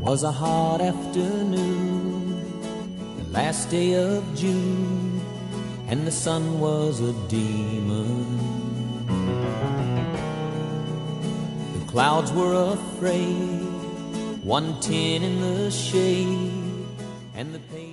was a hot afternoon, the last day of June, and the sun was a demon. The clouds were afraid, 110 in the shade, and the